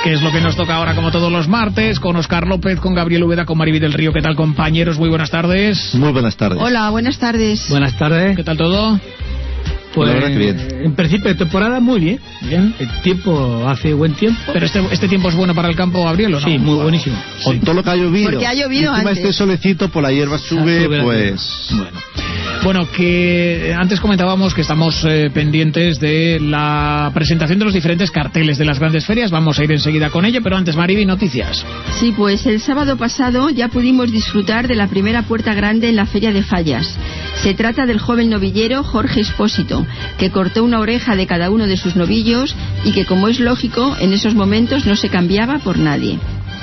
Que es lo que nos toca ahora como todos los martes, con Óscar López, con Gabriel Úbeda, con Mariby del Río. ¿Qué tal, compañeros? Muy buenas tardes. Muy buenas tardes. Hola, buenas tardes. Buenas tardes. ¿Qué tal todo? Pues la verdad que bien. En principio de temporada muy bien. Bien. El tiempo hace buen tiempo. Pero este tiempo es bueno para el campo, Gabriel, ¿o no? Sí, muy buenísimo. Con todo lo que ha llovido. Porque ha llovido encima antes. este solecito, por la hierba sube, pues... Bueno, que antes comentábamos que estamos pendientes de la presentación de los diferentes carteles de las grandes ferias. Vamos a ir enseguida con ello, pero antes, Mariby, noticias. Sí, pues el sábado pasado ya pudimos disfrutar de la primera puerta grande en la Feria de Fallas. Se trata del joven novillero Jorge Espósito, que cortó una oreja de cada uno de sus novillos y que, como es lógico, en esos momentos no se cambiaba por nadie.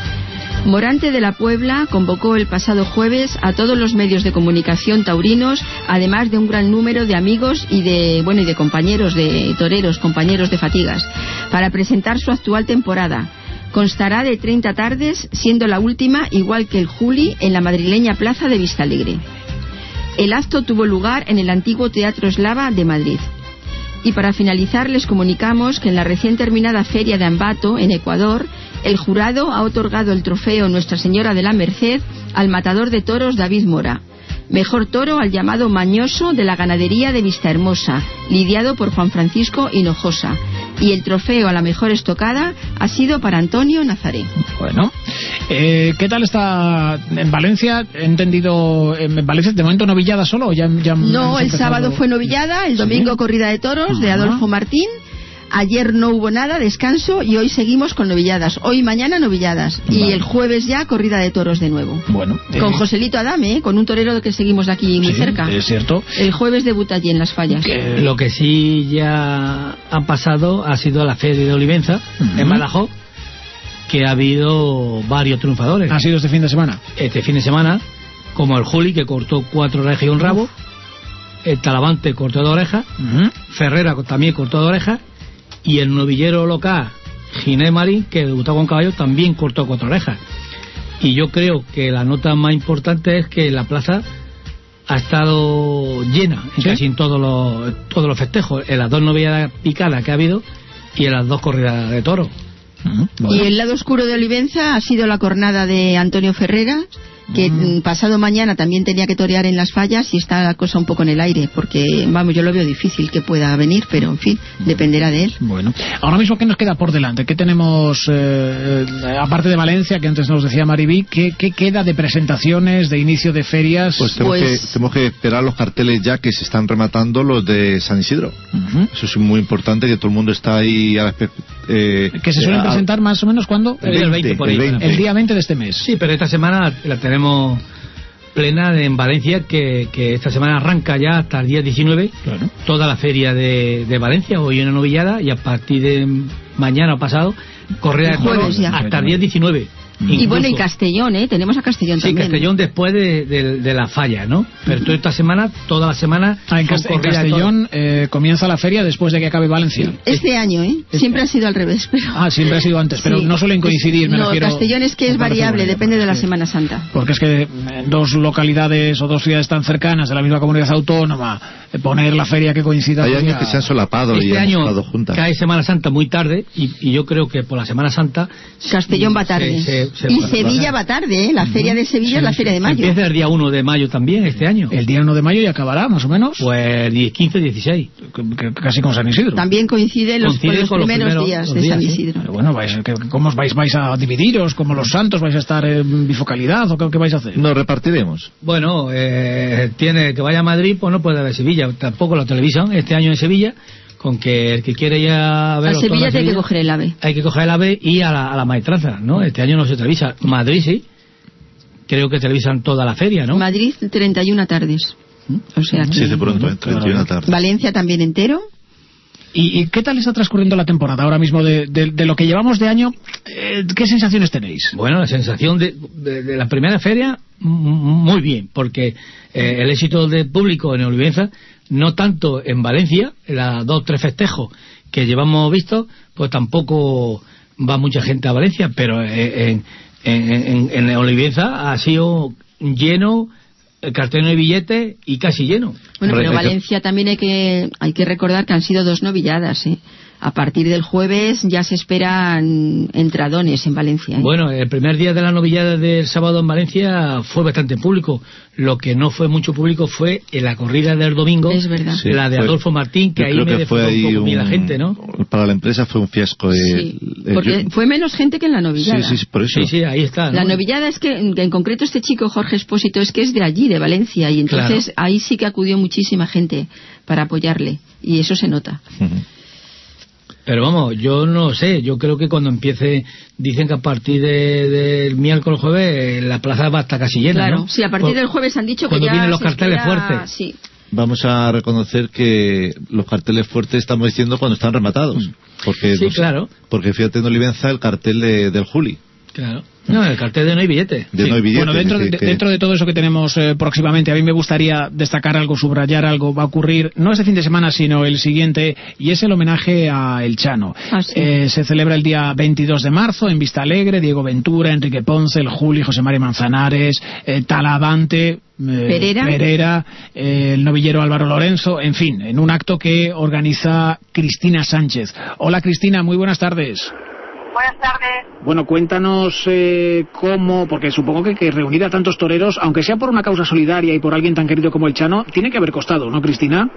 Morante de la Puebla convocó el pasado jueves a todos los medios de comunicación taurinos, además de un gran número de amigos y de compañeros de toreros, compañeros de fatigas, para presentar su actual temporada. Constará de 30 tardes, siendo la última, igual que el Juli, en la madrileña plaza de Vistalegre. El acto tuvo lugar en el antiguo Teatro Eslava de Madrid. Y para finalizar les comunicamos que en la recién terminada Feria de Ambato, en Ecuador, el jurado ha otorgado el trofeo Nuestra Señora de la Merced al matador de toros David Mora. Mejor toro al llamado Mañoso de la ganadería de Vistahermosa, lidiado por Juan Francisco Hinojosa. Y el trofeo a la mejor estocada ha sido para Antonio Nazaré. Bueno, ¿qué tal está en Valencia? He entendido, en Valencia de momento novillada solo, ¿o ya no, el sábado fue novillada, el domingo corrida de toros de Adolfo Martín. Ayer no hubo nada, descanso, y hoy seguimos con novilladas. Hoy y mañana novilladas. Vale. Y el jueves ya corrida de toros de nuevo. Bueno. Con Joselito Adame, con un torero que seguimos de aquí muy cerca. Es cierto. El jueves debuta allí en Las Fallas. Lo que sí ya ha pasado ha sido la Feria de Olivenza, en Badajoz, que ha habido varios triunfadores. ¿Ha sido este fin de semana? Este fin de semana, como el Juli, que cortó 4 orejas y un rabo. El Talavante cortó 2 orejas. Ferrera también cortó 2 orejas. Y el novillero local Ginés Marín, que debutó con caballo, también cortó 4 orejas. Y yo creo que la nota más importante es que la plaza ha estado llena en casi en todos los festejos, en las 2 novilladas picadas que ha habido y en las 2 corridas de toros. Bueno. Y el lado oscuro de Olivenza ha sido la cornada de Antonio Ferreras, que pasado mañana también tenía que torear en Las Fallas, y está la cosa un poco en el aire, porque vamos, yo lo veo difícil que pueda venir, pero en fin, dependerá de él. Bueno, ahora mismo, ¿qué nos queda por delante? ¿Qué tenemos, aparte de Valencia, que antes nos decía Mariby, qué queda de presentaciones, de inicio de ferias? Pues tenemos que esperar los carteles ya, que se están rematando, los de San Isidro. Eso es muy importante, que todo el mundo está ahí a la que se suelen presentar más o menos ¿cuándo? El 20 por ahí. El día 20 de este mes. Sí, pero esta semana la tenemos plena en Valencia, que esta semana arranca ya hasta el día 19, toda la feria de Valencia. Hoy una novillada, y a partir de mañana o pasado correa de toros hasta el día 19. Incluso. Y bueno, y Castellón, tenemos a Castellón también. Sí, Castellón después de la falla, ¿no? Pero toda esta semana, toda la semana... en Castellón comienza la feria después de que acabe Valencia. Este año, siempre ha sido al revés. Pero... siempre ha sido antes, pero no suelen coincidir, me refiero... No, Castellón es que es variable, depende de la Semana Santa. Porque es que 2 localidades o 2 ciudades tan cercanas de la misma comunidad autónoma, poner la feria que coincida... Hay años que se han solapado y han estado juntas. Cae Semana Santa muy tarde, y yo creo que por la Semana Santa... Castellón va tarde. Y Sevilla va tarde, la feria de Sevilla es la feria de mayo. Empieza el día 1 de mayo también, este año. El día 1 de mayo y acabará, más o menos. Pues 15, 16. Casi con San Isidro. También coincide con los primeros días de San Isidro. Pero bueno, ¿cómo vais a dividiros? ¿Como los santos vais a estar en bifocalidad? ¿O qué vais a hacer? Nos repartiremos. Bueno, tiene que vaya a Madrid, pues no puede ver Sevilla. Tampoco la televisión, este año en Sevilla. Con que el que quiere ya ver... A Sevilla hay que coger el AVE. Hay que coger el AVE y a la maestranza, ¿no? Este año no se televisa. Madrid sí. Creo que televisan toda la feria, ¿no? Madrid 31 tardes. O sea, sí, de pronto, 31 tardes. Valencia también entero. ¿Y qué tal está transcurriendo la temporada ahora mismo de lo que llevamos de año? ¿Qué sensaciones tenéis? Bueno, la sensación de la primera feria, muy bien, porque el éxito del público en Olivenza, no tanto en Valencia, en las 2 o 3 festejos que llevamos visto, pues tampoco va mucha gente a Valencia, pero en Olivenza ha sido lleno, el cartel de billetes y casi lleno. Bueno, pero Valencia también hay que recordar que han sido 2 novilladas, A partir del jueves ya se esperan entradones en Valencia. Bueno, el primer día de la novillada del sábado en Valencia fue bastante público. Lo que no fue mucho público fue en la corrida del domingo, es verdad. Sí, la de Adolfo Martín, que ahí me defraudó un poco la gente, ¿no? Para la empresa fue un fiasco. Sí, porque fue menos gente que en la novillada. Sí, por eso. Sí, ahí está, ¿no? La novillada es que, en concreto este chico Jorge Expósito, es que es de allí, de Valencia, y entonces ahí sí que acudió muchísima gente para apoyarle, y eso se nota. Pero vamos, yo no sé, yo creo que cuando empiece, dicen que a partir del miércoles jueves la plaza va a estar casi llena, claro, ¿no? Sí, a partir del jueves han dicho que cuando ya vienen los carteles fuertes. Sí. Vamos a reconocer que los carteles fuertes estamos diciendo cuando están rematados. Porque sí, claro. Porque fíjate en Olivenza el cartel del Juli. Claro. No, el cartel de No hay billete. No hay billete. Bueno, dentro de todo eso que tenemos próximamente, a mí me gustaría destacar algo, subrayar algo. Va a ocurrir no este fin de semana, sino el siguiente, y es el homenaje a El Chano. Sí. Se celebra el día 22 de marzo en Vista Alegre. Diego Ventura, Enrique Ponce, el Juli, José María Manzanares, Talavante, Pereira, el novillero Álvaro Lorenzo, en fin, en un acto que organiza Cristina Sánchez. Hola Cristina, muy buenas tardes. Buenas tardes. Bueno, cuéntanos cómo, porque supongo que reunir a tantos toreros, aunque sea por una causa solidaria y por alguien tan querido como el Chano, tiene que haber costado, ¿no, Cristina?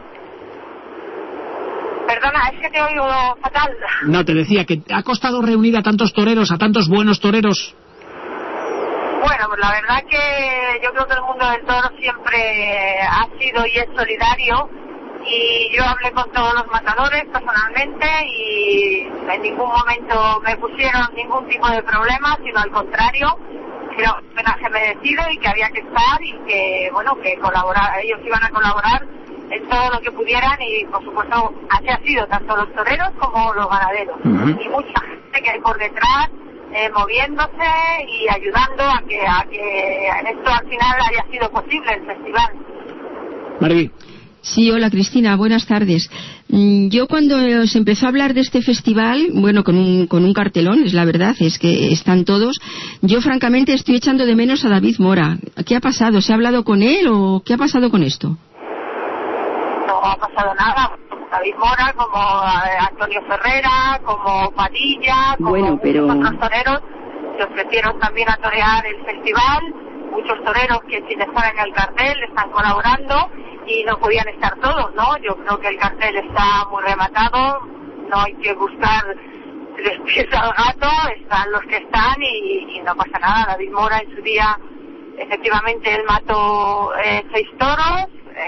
Perdona, es que te oigo fatal. No, te decía que ha costado reunir a tantos toreros, a tantos buenos toreros. Bueno, pues la verdad que yo creo que el mundo del toro siempre ha sido y es solidario. Y yo hablé con todos los matadores personalmente y en ningún momento me pusieron ningún tipo de problema, sino al contrario, que era un homenaje merecido y que había que estar y que, bueno, que ellos iban a colaborar en todo lo que pudieran y, por supuesto, así ha sido, tanto los toreros como los ganaderos. Y mucha gente que hay por detrás moviéndose y ayudando a que esto al final haya sido posible, el festival. Maribí. Sí, hola Cristina, buenas tardes. Yo cuando se empezó a hablar de este festival, bueno, con un cartelón, es la verdad, es que están todos, yo francamente estoy echando de menos a David Mora. ¿Qué ha pasado? ¿Se ha hablado con él o qué ha pasado con esto? No ha pasado nada. David Mora, como Antonio Ferrera, como Padilla, como muchos otros toreros se ofrecieron también a torear el festival. Muchos toreros que sin estar en el cartel están colaborando y no podían estar todos, ¿no? Yo creo que el cartel está muy rematado, no hay que buscar tres pies al gato, están los que están y no pasa nada. David Mora en su día, efectivamente, él mató 6 toros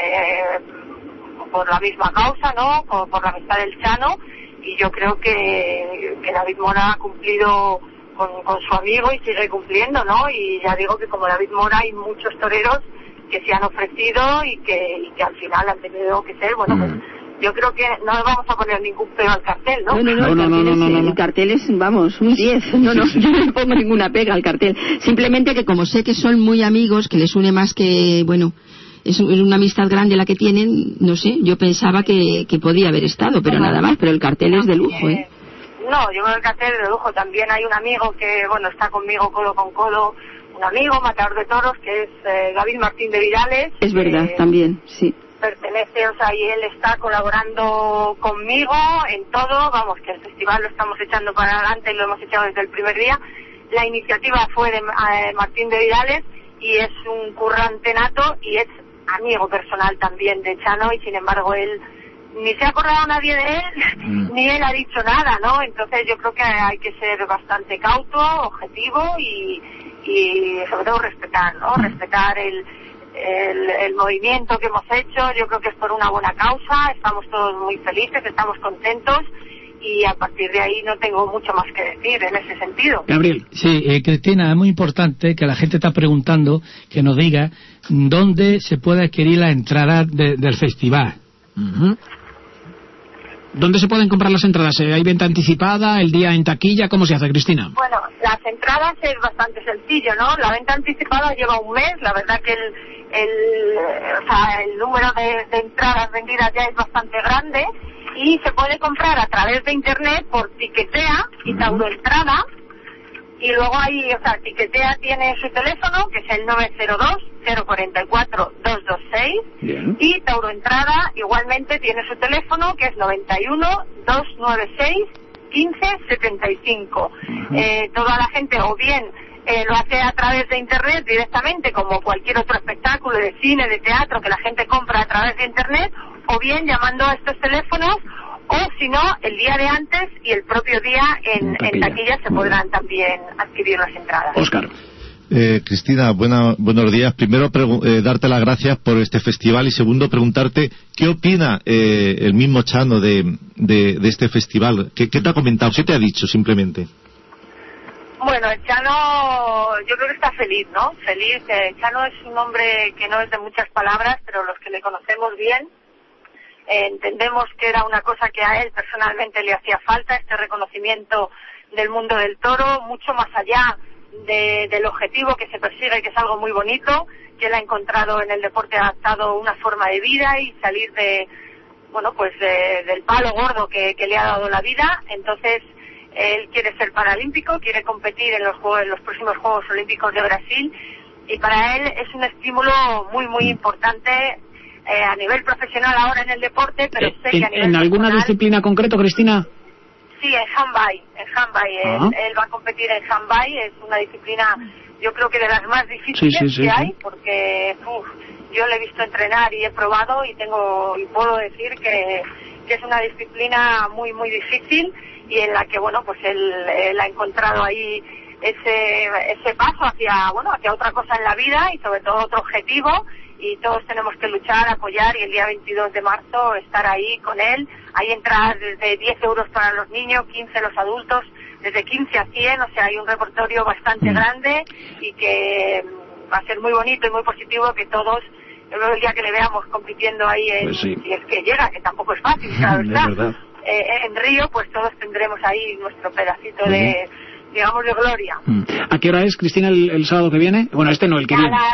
por la misma causa, ¿no? Por la amistad del Chano, y yo creo que David Mora ha cumplido con su amigo y sigue cumpliendo, ¿no? Y ya digo que como David Mora hay muchos toreros que se han ofrecido y que al final han tenido que ser, bueno, pues yo creo que no le vamos a poner ningún pega al cartel, ¿no? No. El cartel es, vamos, un 10. No, yo no le pongo ninguna pega al cartel. Simplemente que como sé que son muy amigos, que les une más que, bueno, es una amistad grande la que tienen, no sé, yo pensaba que podía haber estado, pero nada más, pero el cartel es de lujo, ¿eh? No, yo creo que el cartel es de lujo. También hay un amigo que, bueno, está conmigo codo con codo, un amigo, matador de toros, que es David Martín de Vidales. Es verdad, también, sí. Pertenece, o sea, y él está colaborando conmigo en todo, vamos, que el festival lo estamos echando para adelante y lo hemos echado desde el primer día. La iniciativa fue de Martín de Vidales y es un currante nato y es amigo personal también de Chano y sin embargo él ni se ha acordado nadie de él, ni él ha dicho nada, ¿no? Entonces yo creo que hay que ser bastante cauto, objetivo y sobre todo respetar, ¿no? Respetar el movimiento que hemos hecho. Yo creo que es por una buena causa, estamos todos muy felices, estamos contentos y a partir de ahí no tengo mucho más que decir en ese sentido. Gabriel. Sí, Cristina, es muy importante que la gente está preguntando, que nos diga dónde se puede adquirir la entrada del festival. ¿Dónde se pueden comprar las entradas? ¿Hay venta anticipada? ¿El día en taquilla? ¿Cómo se hace, Cristina? Bueno, las entradas es bastante sencillo, ¿no? La venta anticipada lleva un mes. La verdad que el número de entradas vendidas ya es bastante grande y se puede comprar a través de internet por Tiquetea y Tauroentrada. Y luego Tiquetea tiene su teléfono, que es el 902 044-226. Bien. Y Tauro Entrada igualmente tiene su teléfono, que es 91-296-1575. Toda la gente o bien lo hace a través de internet directamente, como cualquier otro espectáculo de cine, de teatro, que la gente compra a través de internet, o bien llamando a estos teléfonos, o si no, el día de antes y el propio día en taquilla se podrán también adquirir las entradas. Óscar. Cristina, buenos días. Primero, darte las gracias por este festival, y segundo, preguntarte qué opina el mismo Chano de este festival. ¿Qué te ha comentado? ¿Qué te ha dicho simplemente? Bueno, el Chano, yo creo que está feliz, ¿no? Feliz. Chano es un hombre que no es de muchas palabras, pero los que le conocemos bien entendemos que era una cosa que a él personalmente le hacía falta, este reconocimiento del mundo del toro, mucho más allá del objetivo que se persigue, que es algo muy bonito, que él ha encontrado en el deporte adaptado una forma de vida y salir del palo gordo que le ha dado la vida. Entonces él quiere ser paralímpico, quiere competir en los próximos Juegos Olímpicos de Brasil, y para él es un estímulo muy muy importante a nivel profesional ahora en el deporte, pero sé que a nivel ¿En alguna personal, disciplina concreto, Cristina? Sí, en handball. Él va a competir en handball, es una disciplina yo creo que de las más difíciles que hay, porque yo le he visto entrenar y he probado y puedo decir que es una disciplina muy muy difícil, y en la que él ha encontrado ahí ese paso hacia otra cosa en la vida y sobre todo otro objetivo, y todos tenemos que luchar, apoyar, y el día 22 de marzo estar ahí con él. Hay entradas desde 10 euros para los niños, 15 los adultos, desde 15 a 100, o sea, hay un repertorio bastante grande, y que va a ser muy bonito y muy positivo que todos, el día que le veamos compitiendo ahí, si es que llega, que tampoco es fácil, claro está, en Río, pues todos tendremos ahí nuestro pedacito de gloria. ¿A qué hora es, Cristina, el sábado que viene? Bueno, el que viene.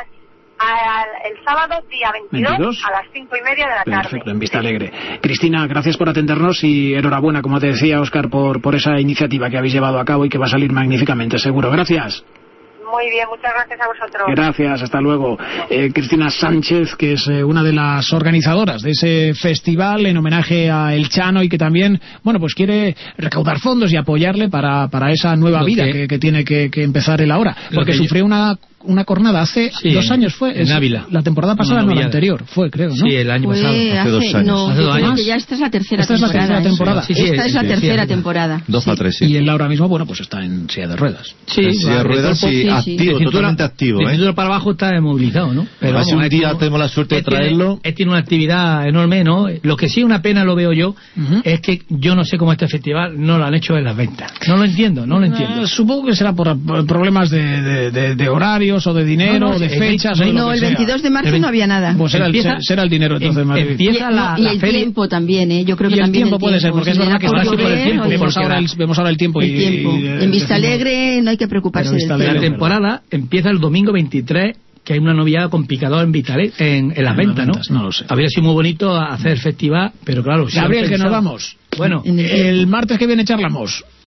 El sábado, día 22, a las 5:30 de la tarde. Perfecto, en Vista Alegre. Cristina, gracias por atendernos y enhorabuena, como te decía Óscar, por esa iniciativa que habéis llevado a cabo y que va a salir magníficamente, seguro. Gracias. Muy bien, muchas gracias a vosotros. Gracias, hasta luego. Cristina Sánchez, que es una de las organizadoras de ese festival en homenaje a El Chano, y que también, pues quiere recaudar fondos y apoyarle para esa nueva vida que tiene que empezar él ahora. Porque sufrió una cornada hace 2 años, fue en Ávila. La temporada pasada, no la anterior, fue, creo, ¿no? Sí, el año pasado. Hace 2 años. No, hace 2 años. Que ya esta es la tercera temporada. Esta es la tercera temporada. Esta es la tercera temporada. 2 a 3, Y él ahora mismo, pues está en silla de ruedas. Sí, en silla de ruedas, activo, totalmente activo. De cintura para abajo está movilizado, ¿no? Pero si un día tenemos la suerte de traerlo. Él tiene una actividad enorme, ¿no? Lo que sí una pena, lo veo yo, es que yo no sé cómo este festival no lo han hecho en las ventas. No lo entiendo. Supongo que será por problemas de horarios o de dinero o de fechas. No, el 22 de marzo no había nada. Pues será el dinero entonces, Madrid. Empieza y el tiempo también, yo creo que el también tiempo puede ser, porque es verdad que ahora sí por el tiempo. Vemos ahora el tiempo. En Vista Alegre no hay que preocuparse del tiempo. La temporada empieza el domingo 23, que hay una novedad con picador en Vista Alegre, en las ventas, ¿no? No lo sé. Habría sido muy bonito hacer festival, pero claro. Gabriel, que nos vamos. Bueno, el martes que viene charlamos.